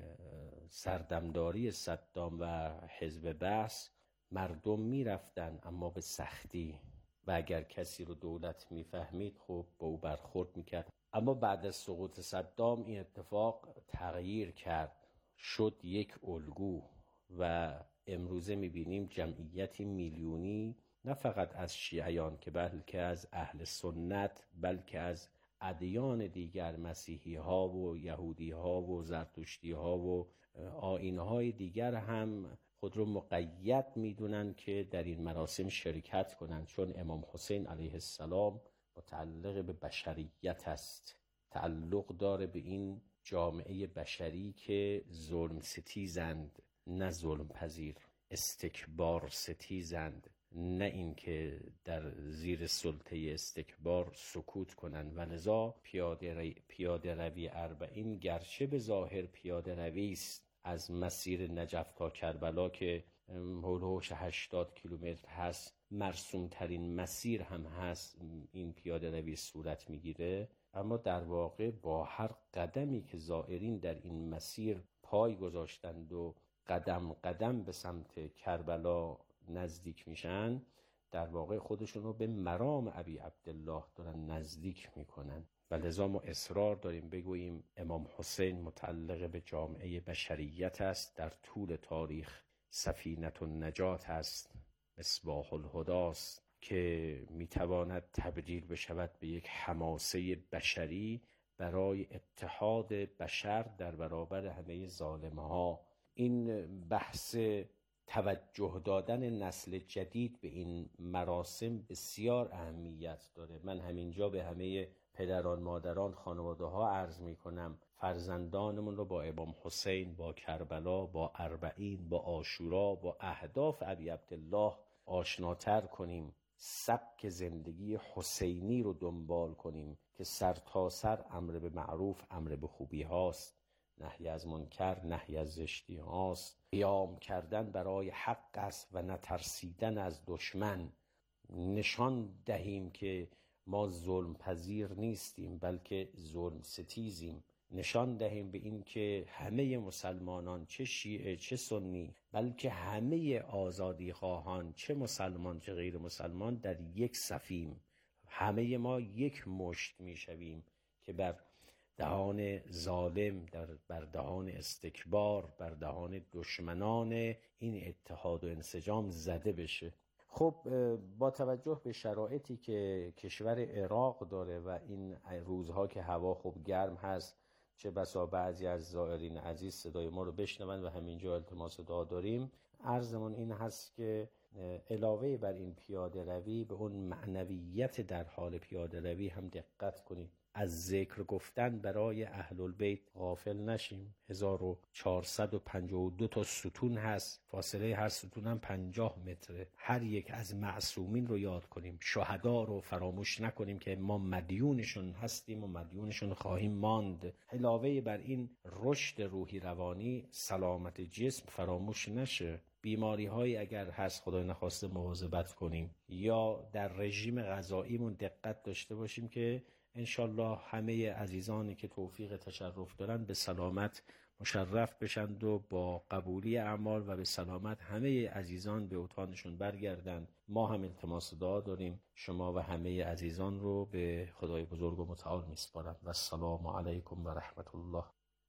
سردمداری صدام و حزب بعث مردم می رفتن اما به سختی و اگر کسی رو دولت می فهمید خب با او برخورد می کرد. اما بعد از سقوط صدام این اتفاق تغییر کرد، شد یک الگو و امروزه می بینیم جمعیتی میلیونی نه فقط از شیعیان که بلکه از اهل سنت، بلکه از ادیان دیگر، مسیحی ها و یهودی ها و زرتشتی ها و آیین های دیگر هم خود رو مقید میدونن که در این مراسم شرکت کنند، چون امام حسین علیه السلام متعلق به بشریت است، تعلق داره به این جامعه بشری که ظلم ستیزند نه ظلم پذیر، استکبار ستیزند نه این که در زیر سلطه استکبار سکوت کنند. و لذا پیاده روی اربعین گرچه به ظاهر پیاده روی است از مسیر نجف تا کربلا که هولوش 80 کیلومتر هست، مرسوم ترین مسیر هم هست، این پیاده روی صورت میگیره، اما در واقع با هر قدمی که زائرین در این مسیر پای گذاشتند و قدم قدم به سمت کربلا نزدیک میشن، در واقع خودشونو به مرام ابی عبدالله دارن نزدیک میکنن. و لذا ما اصرار داریم بگوییم امام حسین متعلق به جامعه بشریت است، در طول تاریخ سفینه النجات است، مصباح الهدی است که میتواند تبدیل بشود به یک حماسه بشری برای اتحاد بشر در برابر همه ظالمها. این بحث توجه دادن نسل جدید به این مراسم بسیار اهمیت داره. من همینجا به همه پدران، مادران، خانواده ها عرض می کنم فرزندانمون رو با امام حسین، با کربلا، با اربعین، با عاشورا، با اهداف ابی عبدالله آشناتر کنیم، سبک زندگی حسینی رو دنبال کنیم که سر تا سر امر به معروف، امر به خوبی هاست، نهی از منکر، نهی از زشتی هاست، قیام کردن برای حق است و نترسیدن از دشمن. نشان دهیم که ما ظلم پذیر نیستیم بلکه ظلم ستیزیم. نشان دهیم به این که همه مسلمانان، چه شیعه چه سنی، بلکه همه آزادی خواهان، چه مسلمان چه غیر مسلمان، در یک صفیم. همه ما یک مشت میشویم که بر دهان ظالم، بر دهان استکبار، بر دهان دشمنان این اتحاد و انسجام زده بشه. خب با توجه به شرایطی که کشور عراق داره و این روزها که هوا خوب گرم هست، چه بسا بعضی از زائرین عزیز صدای ما رو بشنون و همینجا التماس دعا داریم، عرضمون این هست که علاوه بر این پیاده روی به اون معنویت در حال پیاده روی هم دقت کنید. از ذکر گفتن برای اهل البیت غافل نشیم. 1452 تا ستون هست، فاصله هر ستون هم 50 متره. هر یک از معصومین رو یاد کنیم، شهدا رو فراموش نکنیم که ما مدیونشون هستیم و مدیونشون خواهیم ماند. علاوه بر این رشد روحی روانی، سلامت جسم فراموش نشه. بیماری هایی اگر هست خدای نخواسته مواظبت کنیم، یا در رژیم غذاییمون دقت داشته باشیم که انشالله همه عزیزانی که توفیق تشرف دارن به سلامت مشرف بشند و با قبولی اعمال و به سلامت همه عزیزان به اوطانشون برگردند. ما هم التماس دعا داریم. شما و همه عزیزان رو به خدای بزرگ و متعال میسپارم و السلام علیکم و رحمت الله.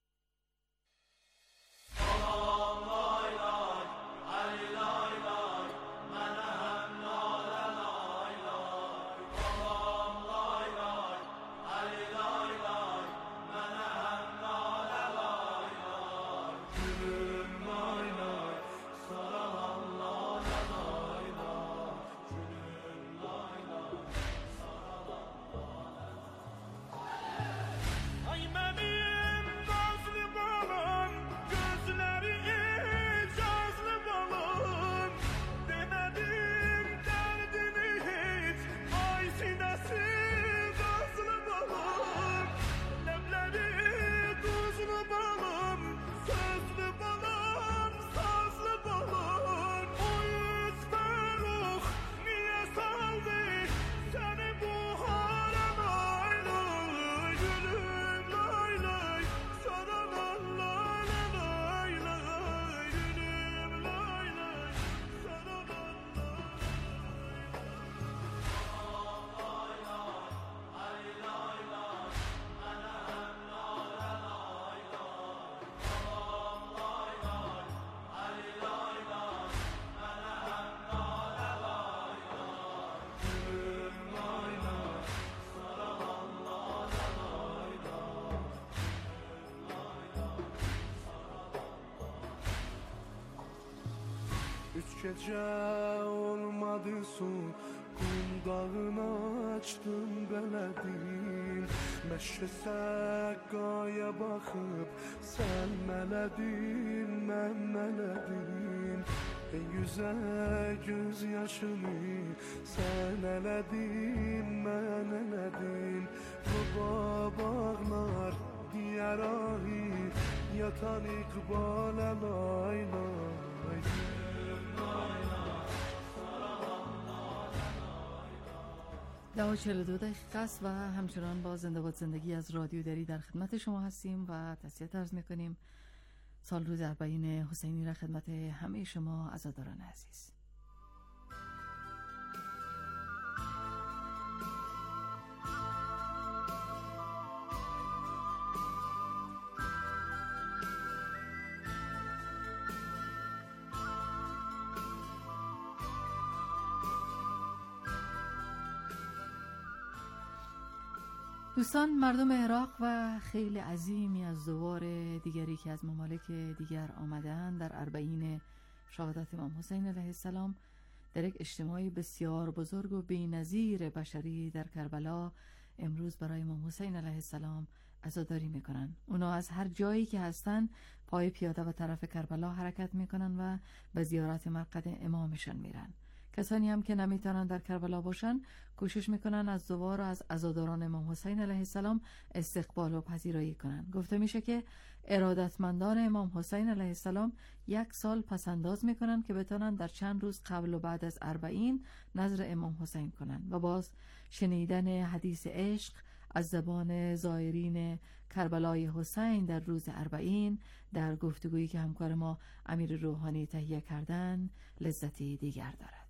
Üç gece olmadı su, kum dağını açtım beledin. Meşke Sakkaya bakıp sen meledin, ben meledim. Yüze göz yaşını sen eledin, ben eledim. Bu bağlar diğer ahi yatan ikbale lay lay. 10:42 دقیقه است و همچنان با زنده باد زندگی از رادیو دری در خدمت شما هستیم و تسلیت عرض می‌کنیم. سال روز اربعین حسینی را خدمت همه شما عزاداران عزیز. دوستان، مردم عراق و خیلی عظیمی از دوار دیگری که از ممالک دیگر آمدند در اربعین شهادت امام حسین علیه السلام در یک اجتماعی بسیار بزرگ و بی‌نظیر بشری در کربلا امروز برای امام حسین علیه السلام عزاداری میکنن. اونا از هر جایی که هستن پای پیاده و طرف کربلا حرکت میکنن و به زیارت مرقد امامشان میرن. کسانی هم که نمیتونن در کربلا باشن کوشش میکنن از دوار و از عزاداران امام حسین علیه السلام استقبال و پذیرایی کنن. گفته میشه که ارادتمندان امام حسین علیه السلام 1 سال پسنداز میکنن که بتونن در چند روز قبل و بعد از اربعین نظر امام حسین کنن و باز شنیدن حدیث عشق از زبان زائرین کربلای حسین در روز اربعین در گفتگویی که همکار ما امیر روحانی تهیه کردن لذتی دیگر دارد.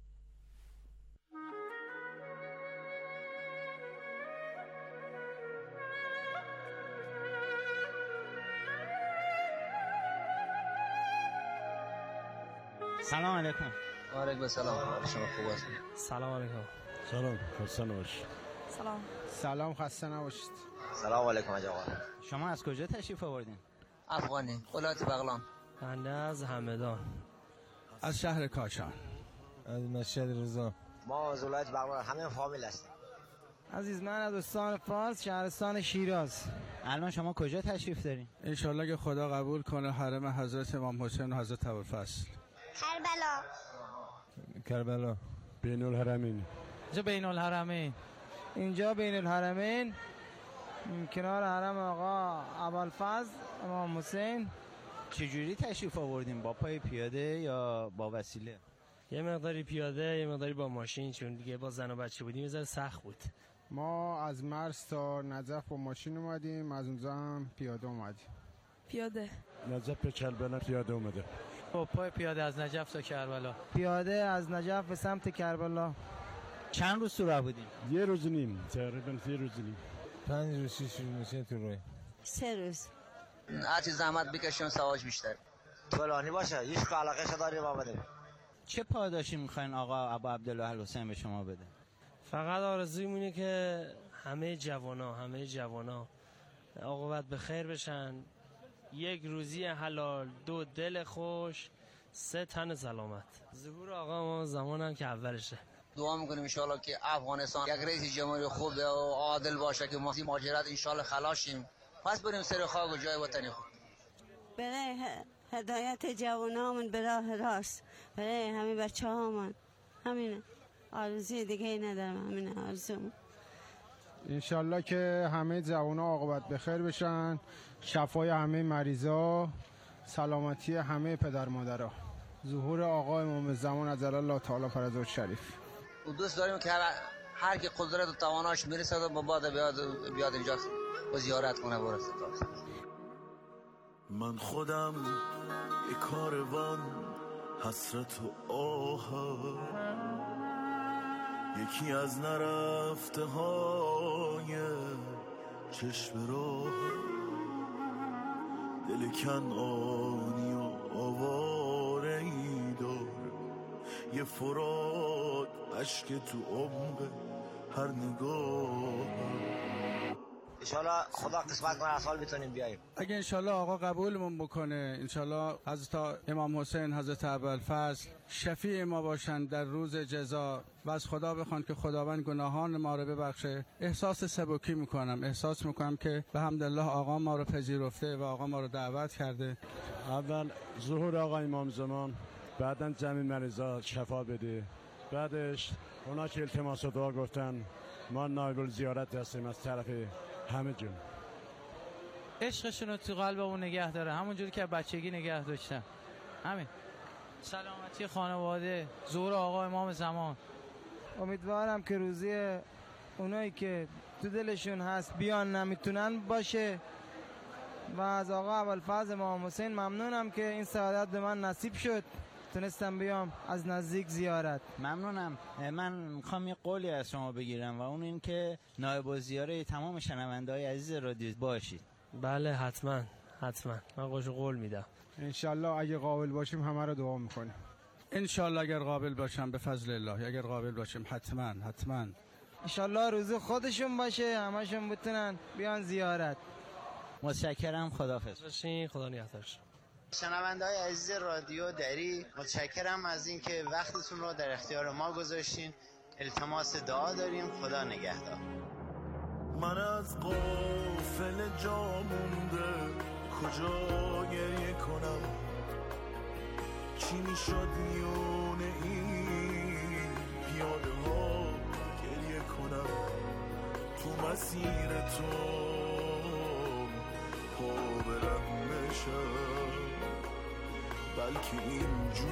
سلام علیکم. و علیکم السلام. شما خوب هستید؟ سلام علیکم. سلام، خسته نباشید. سلام، خسته نباشید. سلام علیکم آقا. شما از کجا تشریف آوردین؟ افغانی، ولایت بغلان. بنده از همدان. از شهر کاشان. از مشهد رضا. ما از ولایت بغلان همه فامیل هستیم. عزیز من از استان فارس، شهرستان شیراز. الان شما کجا تشریف دارین؟ انشالله که خدا قبول کنه حرم حضرت امام حسین و حضرت ابوالفضل. کربلا. بین الحرمین. اینجا بین الحرمین کنار حرم آقا ابوالفضل امام حسین. چجوری تشریف آوردیم؟ با پای پیاده یا با وسیله؟ یه مقداری پیاده، یه مقداری با ماشین، چون دیگه با زن و بچه بودیم یه ذره سخت بود. ما از مرز تا نجف با ماشین اومدیم، از اونجا هم پیاده اومدیم. پیاده. نجف به کربلا پیاده اومده. با پای پیاده از نجف تا کربلا. پیاده از نجف به سمت کربلا. چند روز تو راه بودیم؟ یه روز نیم، تقریبا 3 روز نیم. 5 روز 6 روز میشه تو روی. 3 روز. هرچی زحمت بکشیم سواج بیشتر. طولانی باشه، هیچ علاقه داریم آمدیم. چه پاداشی میخواین آقا ابو عبدالله الحسین به شما بده؟ فقط آرزوی مونه که همه جوانا عاقبت به خیر بشن، 1 روزی حلال، 2 دل خوش، 3 تن سلامت. ظهور آقا ما زمانم که اولشه. دعا میکنیم ان شاءالله که افغانستان یک رئیس جمهوری خوب و عادل باشه که ما از مهاجرت ان شاءالله خلاص شیم، پس بریم سر خاک و جای وطنی خود. برای هدایت جوانامون به راه راست، برای همه بچه‌هامون، همینه. آرزوی دیگه ندارم، همینه آرزوم. انشالله که همه جوانا عاقبت بخیر بشن، شفای همه مریضا، سلامتی همه پدر مادرها. ظهور آقا امام زمان عجل الله تعالی فرجه الشریف. و دوست داریم که هر کی قدرت و تواناش میرسه و بعد بیاد اینجا و زیارت کنه برسه. من خودم یک کاروان حسرت و آه، یکی از نرفته های چشم راه، دل کنعانی و آواره ای داره، یه فراد عشق تو عمق هر نگاه. انشالله خدا قسمت کنه اصال بتونیم بیاییم. اگه انشالله آقا قبولمون بکنه، انشالله حضرت امام حسین، حضرت ابوالفضل شفیع ما باشن در روز جزا و از خدا بخوان که خداوند گناهان ما رو ببخشه. احساس سبکی میکنم، احساس میکنم که به حمدالله آقا ما رو پذیرفته و آقا ما رو دعوت کرده. اول ظهور آقا امام زمان، بعداً جمعی مریضا شفا بده، بعدش اونا که التماس و دعا گفتن ما نایب الزیارت هستیم از طرف همه جون. عشقشون رو تو قلبمون نگه داره، همونجوری که بچگی نگه داشتن. همین. سلامتی خانواده، ظهور آقا امام زمان. امیدوارم که روزی اونایی که تو دلشون هست بیان نمیتونن باشه و از آقا ابوالفضل امام حسین ممنونم که این سعادت به من نصیب شد، تونستم بیام از نزدیک زیارت. ممنونم. من میخوام یه قولی از شما بگیرم و اون این که نایب الزیاره تمام شنونده‌های عزیز رادیو باشید. بله حتما من قول میدم. انشالله اگه قابل باشیم همه رو دعا میکنیم. انشالله اگر قابل باشم به فضل الله، اگر قابل باشیم حتما انشالله روزی خودشون باشه همشون بتونن بیان زیارت. متشکرم. خداحافظ باشین. خدا نگهدارش. شنونده‌های عزیز رادیو دری، متشکرم از اینکه وقتتون رو در اختیار ما گذاشتین. التماس دعا داریم. خدا نگهدار. من از قافل جا مونده کجا گریه کنم، چی میشد میون این پیاده ها گریه کنم، تو مسیر تو پا برم نشم، بلکه اینجوری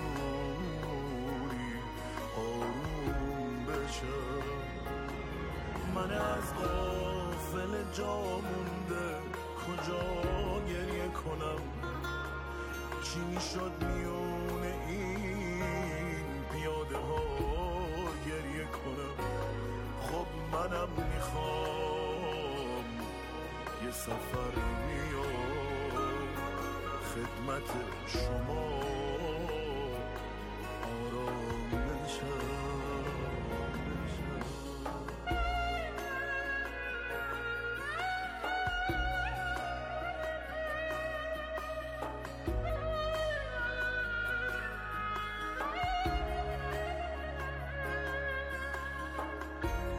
آروم بشم. من از غافل جا مونده کجا گریه کنم، چی میشد میون این پیاده ها گریه کنم. خب منم میخوام یه سفر میام خدمت شما